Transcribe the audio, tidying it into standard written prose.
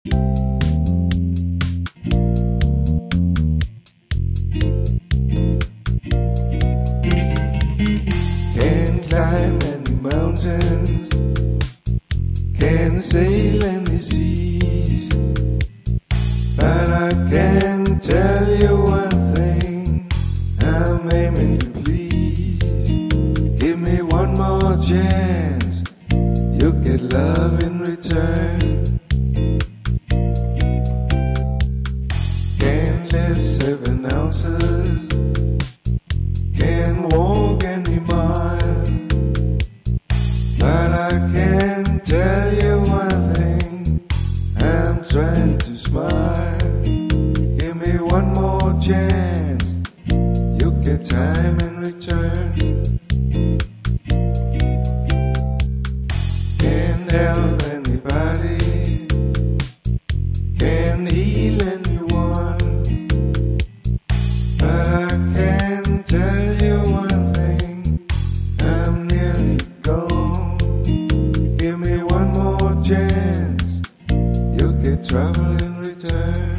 Can't climb any mountains, can't sail any seas, but I can tell you one thing, I'm aiming to please. Give me one more chance, you'll get love in return. Can't lift 7 ounces, can't walk any mile, but I can tell you one thing, I'm trying to smile. Give me one more chance, you'll get time in return. Can't help anybody, can't heal anyone, but I can tell you one thing, I'm nearly gone. Give me one more chance, you'll get trouble in return.